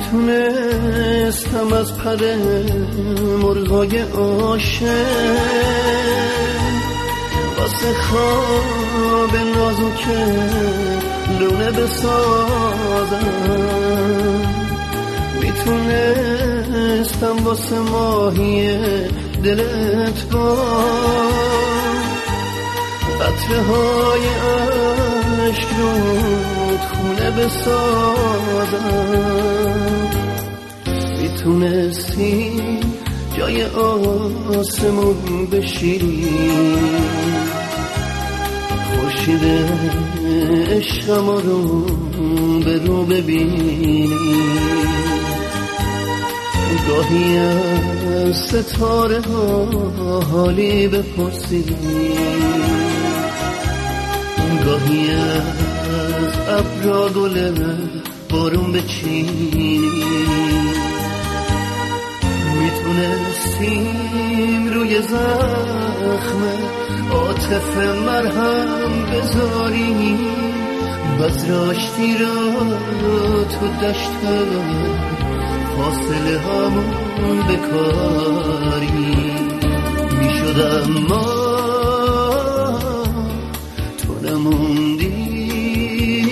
میتونستم از پر مرغای عاشق واسه خواب نازک لونه بسازم، میتونستم واسه ماهی دلت با قطره های عشق رود خونه بسازم، میتونستی جای آسمون بشیری، خورشید عشقم رو به رو ببینی، گاهی از ستاره ها حالی بپرسی، گاهی از ابرا گل بارون بچینی، میتونستیم روی زخم عاطف مرهم بذاریم، بذراشتی را تو دشت فاصله همون بکاری میشد، اما تو نموندی،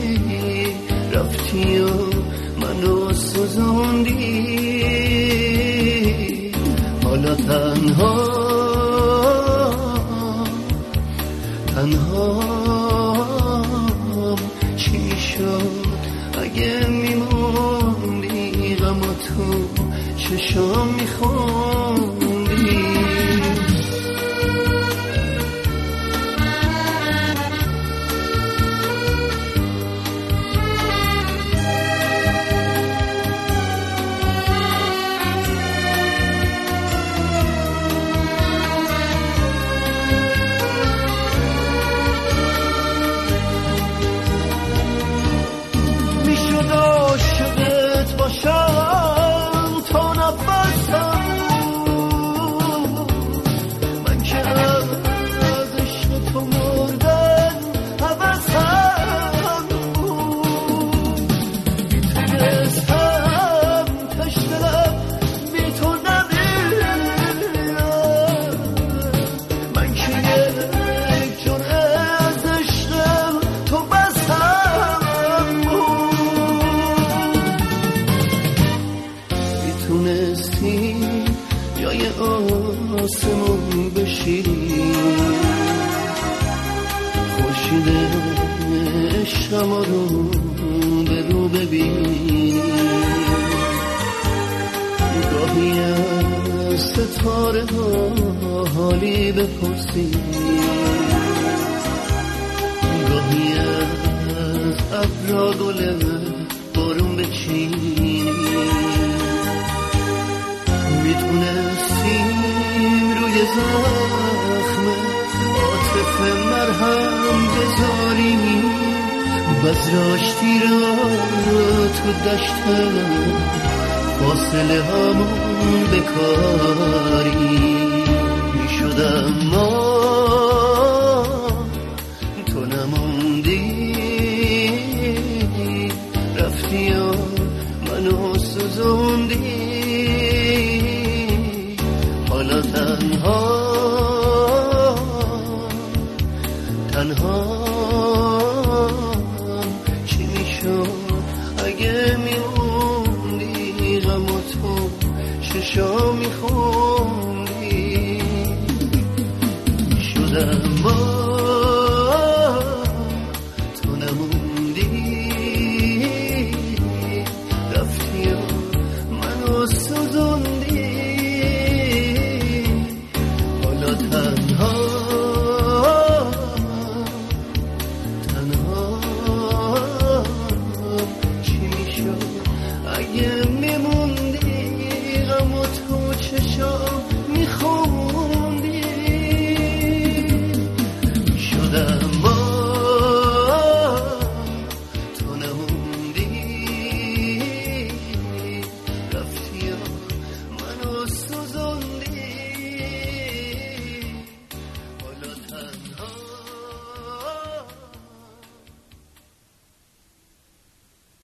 رفتی و منو سوزوندی، حالا تنهام چی شد اگه میموندی، غم تو چشام میخوندی. جای آسمون بشیری، خورشید عشقم رو به رو ببینی، گاهی از ستاره ها حالی بپرسی، گاهی از ابرا گل بارون بچینی، میتونستیم روی زخم عاطف مرهم بذاریم، بذراشتی را تو دشت فاصله همون بکاری میشد، اما